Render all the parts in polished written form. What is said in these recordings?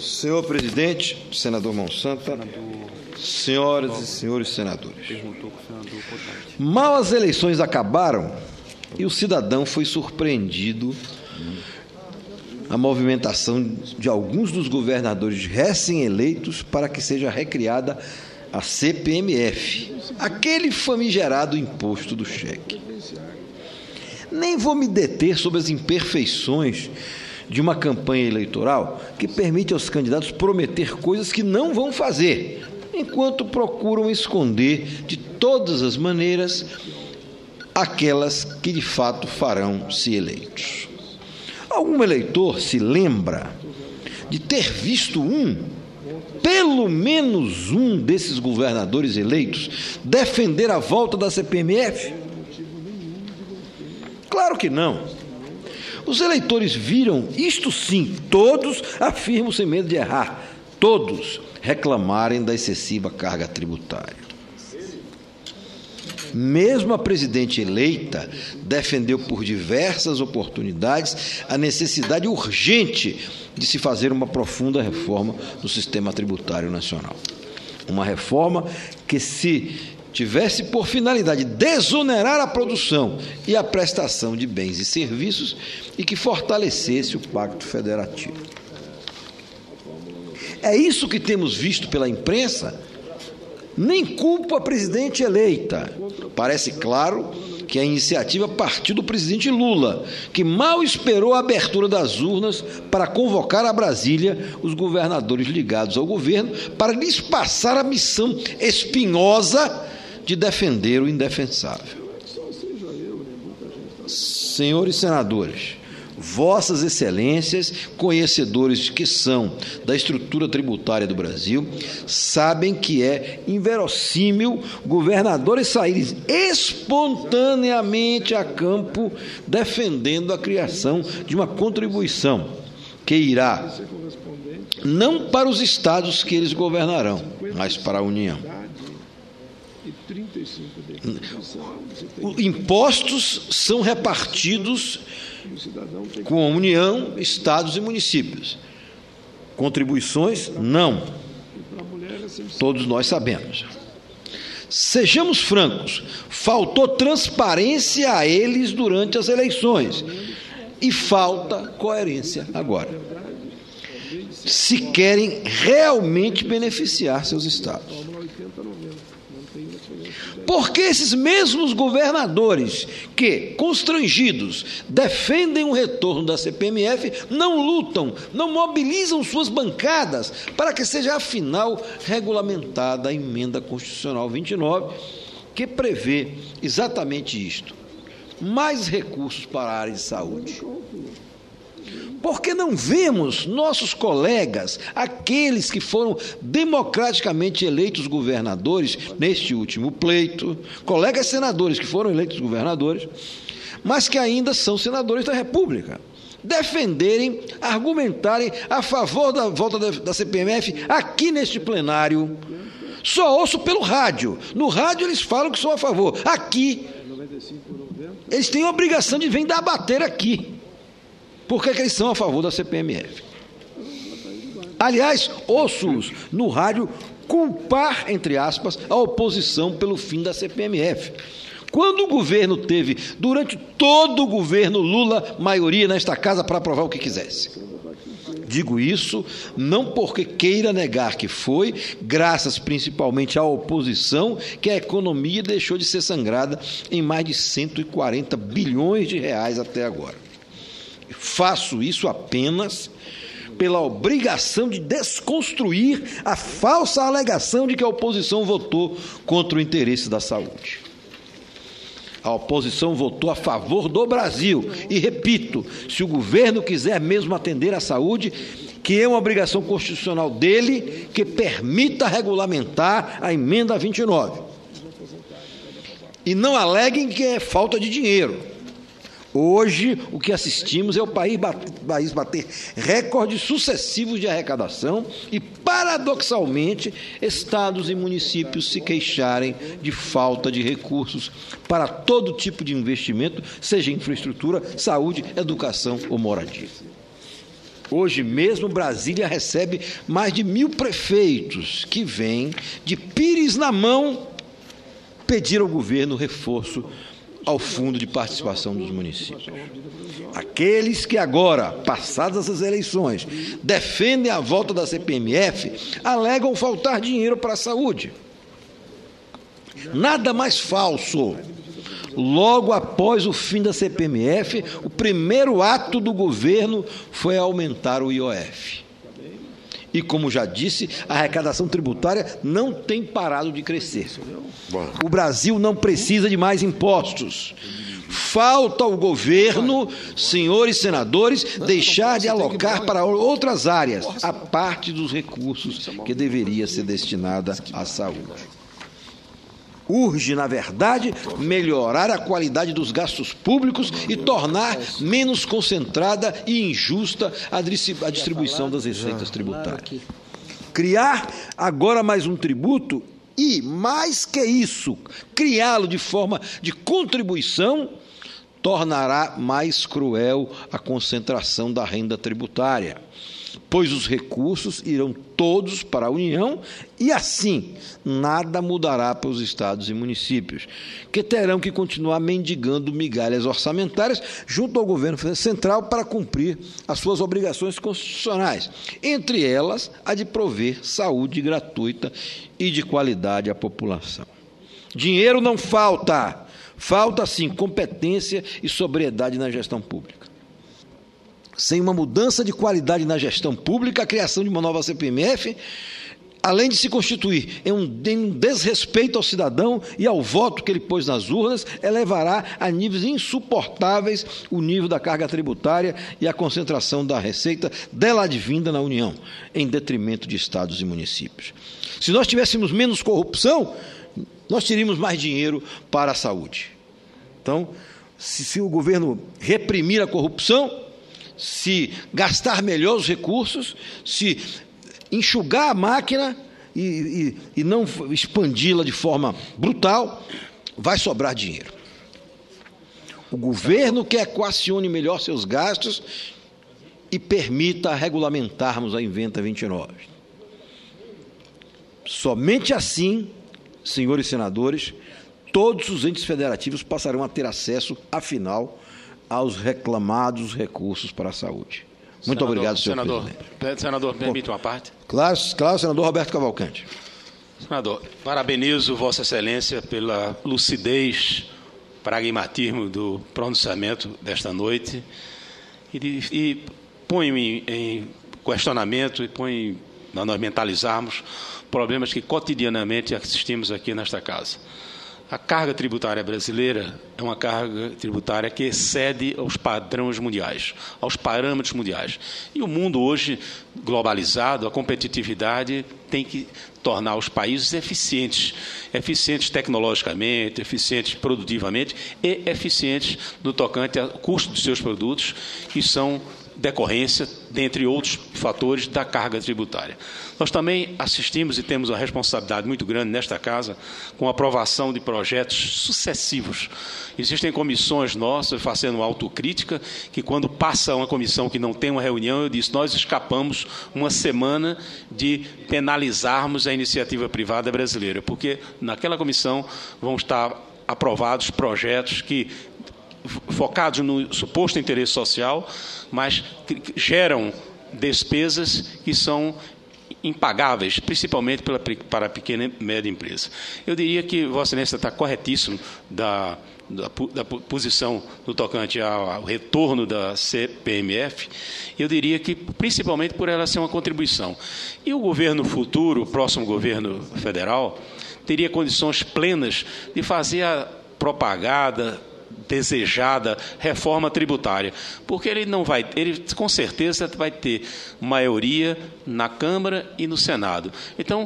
Senhor presidente, senador Monsanto, senhoras e senhores senadores, mal as eleições acabaram e o cidadão foi surpreendido a movimentação de alguns dos governadores recém-eleitos para que seja recriada a CPMF, aquele famigerado imposto do cheque. Nem vou me deter sobre as imperfeições de uma campanha eleitoral que permite aos candidatos prometer coisas que não vão fazer, enquanto procuram esconder de todas as maneiras aquelas que de fato farão se eleitos. Algum eleitor se lembra de ter visto pelo menos um desses governadores eleitos defender a volta da CPMF? Claro que não. Os eleitores viram, isto sim, todos, afirmo sem medo de errar, todos reclamarem da excessiva carga tributária. Mesmo a presidente eleita defendeu por diversas oportunidades a necessidade urgente de se fazer uma profunda reforma do sistema tributário nacional. Uma reforma que, se tivesse por finalidade desonerar a produção e a prestação de bens e serviços e que fortalecesse o Pacto Federativo. É isso que temos visto pela imprensa? Nem culpo a presidente eleita. Parece claro que a iniciativa partiu do presidente Lula, que mal esperou a abertura das urnas para convocar a Brasília os governadores ligados ao governo para lhes passar a missão espinhosa de defender o indefensável. Senhores senadores, vossas excelências, conhecedores que são da estrutura tributária do Brasil, sabem que é inverossímil governadores saírem espontaneamente a campo defendendo a criação de uma contribuição que irá não para os estados que eles governarão, mas para a União. Impostos são repartidos com a União, estados e municípios. Contribuições, não. Todos nós sabemos. Sejamos francos, faltou transparência a eles durante as eleições e falta coerência agora, se querem realmente beneficiar seus estados. Porque esses mesmos governadores que, constrangidos, defendem o retorno da CPMF, não lutam, não mobilizam suas bancadas para que seja, afinal, regulamentada a emenda constitucional 29, que prevê exatamente isto: mais recursos para a área de saúde. Porque não vemos nossos colegas, aqueles que foram democraticamente eleitos governadores neste último pleito, colegas senadores que foram eleitos governadores, mas que ainda são senadores da República, defenderem, argumentarem a favor da volta da CPMF aqui neste plenário. Só ouço pelo rádio. No rádio eles falam que são a favor. Aqui, eles têm a obrigação de vir debater aqui. Por que eles são a favor da CPMF? Aliás, ouço-os no rádio culpar, entre aspas, a oposição pelo fim da CPMF. Quando o governo teve, durante todo o governo Lula, maioria nesta casa para aprovar o que quisesse. Digo isso não porque queira negar que foi, graças principalmente à oposição, que a economia deixou de ser sangrada em mais de 140 bilhões de reais até agora. Faço isso apenas pela obrigação de desconstruir a falsa alegação de que a oposição votou contra o interesse da saúde. A oposição votou a favor do Brasil. E, repito, se o governo quiser mesmo atender à saúde, que é uma obrigação constitucional dele, que permita regulamentar a emenda 29. E não aleguem que é falta de dinheiro. Hoje, o que assistimos é o país bater recordes sucessivos de arrecadação e, paradoxalmente, estados e municípios se queixarem de falta de recursos para todo tipo de investimento, seja infraestrutura, saúde, educação ou moradia. Hoje mesmo, Brasília recebe mais de 1.000 prefeitos que vêm de pires na mão pedir ao governo reforço ao Fundo de Participação dos Municípios. Aqueles que agora, passadas as eleições, defendem a volta da CPMF, alegam faltar dinheiro para a saúde. Nada mais falso. Logo após o fim da CPMF, o primeiro ato do governo foi aumentar o IOF. E, como já disse, a arrecadação tributária não tem parado de crescer. O Brasil não precisa de mais impostos. Falta ao governo, senhores senadores, deixar de alocar para outras áreas a parte dos recursos que deveria ser destinada à saúde. Urge, na verdade, melhorar a qualidade dos gastos públicos e tornar menos concentrada e injusta a distribuição das receitas tributárias. Criar agora mais um tributo e, mais que isso, criá-lo de forma de contribuição tornará mais cruel a concentração da renda tributária, pois os recursos irão todos para a União e, assim, nada mudará para os estados e municípios, que terão que continuar mendigando migalhas orçamentárias junto ao governo central para cumprir as suas obrigações constitucionais, entre elas a de prover saúde gratuita e de qualidade à população. Dinheiro não falta, falta, sim, competência e sobriedade na gestão pública. Sem uma mudança de qualidade na gestão pública, a criação de uma nova CPMF, além de se constituir em um desrespeito ao cidadão e ao voto que ele pôs nas urnas, elevará a níveis insuportáveis o nível da carga tributária e a concentração da receita dela advinda na União, em detrimento de estados e municípios. Se nós tivéssemos menos corrupção, nós teríamos mais dinheiro para a saúde. Então, se o governo reprimir a corrupção, se gastar melhor os recursos, se enxugar a máquina e não expandi-la de forma brutal, vai sobrar dinheiro. O governo quer equacione melhor seus gastos e permita regulamentarmos a Inventa 29. Somente assim, senhores senadores, todos os entes federativos passarão a ter acesso, afinal, aos reclamados recursos para a saúde. Muito obrigado, senhor presidente. Senador, permite uma parte? Claro, senador Roberto Cavalcante. Senador, parabenizo Vossa Excelência pela lucidez, pragmatismo do pronunciamento desta noite e ponho em questionamento e ponho a nós mentalizarmos problemas que cotidianamente assistimos aqui nesta casa. A carga tributária brasileira é uma carga tributária que excede aos padrões mundiais, aos parâmetros mundiais. E o mundo hoje, globalizado, a competitividade tem que tornar os países eficientes tecnologicamente, eficientes produtivamente e eficientes no tocante ao custo dos seus produtos, que são decorrência, dentre outros fatores, da carga tributária. Nós também assistimos e temos uma responsabilidade muito grande nesta casa com a aprovação de projetos sucessivos. Existem comissões nossas fazendo autocrítica, que quando passa uma comissão que não tem uma reunião, eu disse, nós escapamos uma semana de penalizarmos a iniciativa privada brasileira, porque naquela comissão vão estar aprovados projetos que focados no suposto interesse social, mas que geram despesas que são impagáveis, principalmente para a pequena e média empresa. Eu diria que Vossa Excelência está corretíssimo da posição no tocante ao retorno da CPMF. Eu diria que, principalmente por ela ser uma contribuição. E o governo futuro, o próximo governo federal, teria condições plenas de fazer a propagada, desejada reforma tributária, porque ele com certeza vai ter maioria na Câmara e no Senado. Então,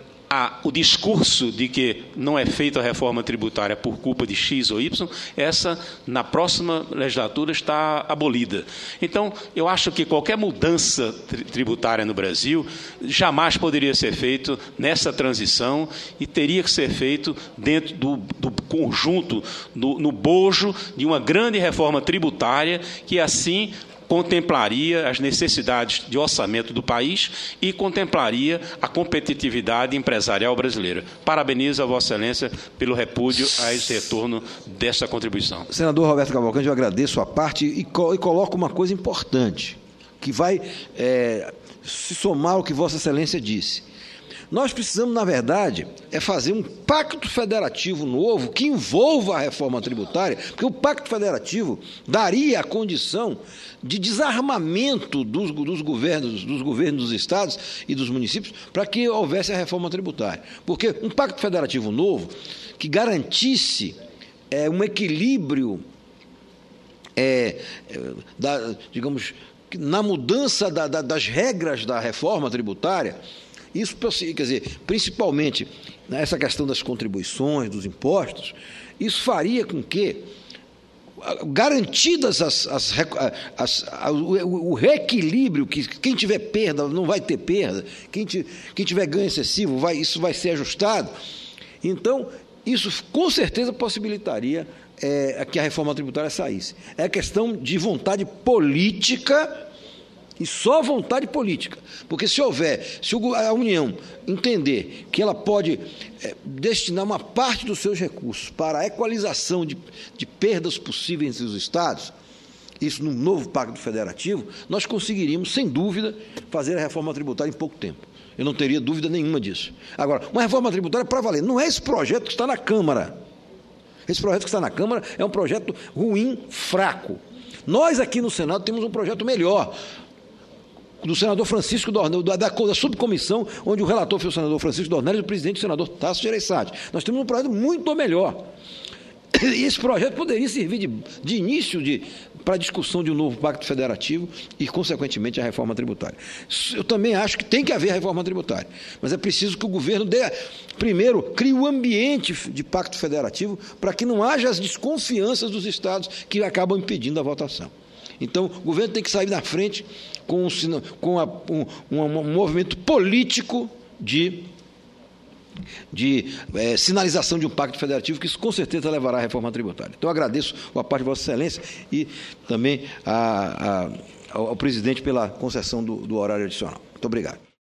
o discurso de que não é feita a reforma tributária por culpa de X ou Y, essa, na próxima legislatura, está abolida. Então, eu acho que qualquer mudança tributária no Brasil jamais poderia ser feito nessa transição e teria que ser feito dentro do conjunto, no bojo de uma grande reforma tributária que, assim, contemplaria as necessidades de orçamento do país e contemplaria a competitividade empresarial brasileira. Parabenizo a Vossa Excelência pelo repúdio a esse retorno desta contribuição. Senador Roberto Cavalcante, eu agradeço a parte e coloco uma coisa importante, que vai se somar ao que Vossa Excelência disse. Nós precisamos, na verdade, fazer um pacto federativo novo que envolva a reforma tributária, porque o pacto federativo daria a condição de desarmamento dos governos dos estados e dos municípios para que houvesse a reforma tributária. Porque um pacto federativo novo que garantisse um equilíbrio, digamos, na mudança das regras da reforma tributária. Isso, quer dizer, principalmente nessa questão das contribuições, dos impostos, isso faria com que, garantidas o reequilíbrio, que quem tiver perda não vai ter perda, quem tiver ganho excessivo, isso vai ser ajustado. Então, isso com certeza possibilitaria que a reforma tributária saísse. É questão de vontade política, e só vontade política, porque se a União entender que ela pode destinar uma parte dos seus recursos para a equalização de perdas possíveis entre os estados, isso num novo pacto federativo, nós conseguiríamos, sem dúvida, fazer a reforma tributária em pouco tempo. Eu não teria dúvida nenhuma disso. Agora, uma reforma tributária para valer, não é esse projeto que está na Câmara. Esse projeto que está na Câmara é um projeto ruim, fraco. Nós aqui no Senado temos um projeto melhor, do senador Francisco Dornelles, da subcomissão, onde o relator foi o senador Francisco Dornelles e o presidente o senador Tasso Gereissati. Nós temos um projeto muito melhor. E esse projeto poderia servir de início para a discussão de um novo pacto federativo e, consequentemente, a reforma tributária. Eu também acho que tem que haver a reforma tributária, mas é preciso que o governo primeiro, crie um ambiente de pacto federativo para que não haja as desconfianças dos estados que acabam impedindo a votação. Então, o governo tem que sair na frente com um movimento político de sinalização de um pacto federativo, que isso com certeza levará à reforma tributária. Então, agradeço a parte de Vossa Excelência e também ao presidente pela concessão do horário adicional. Muito obrigado.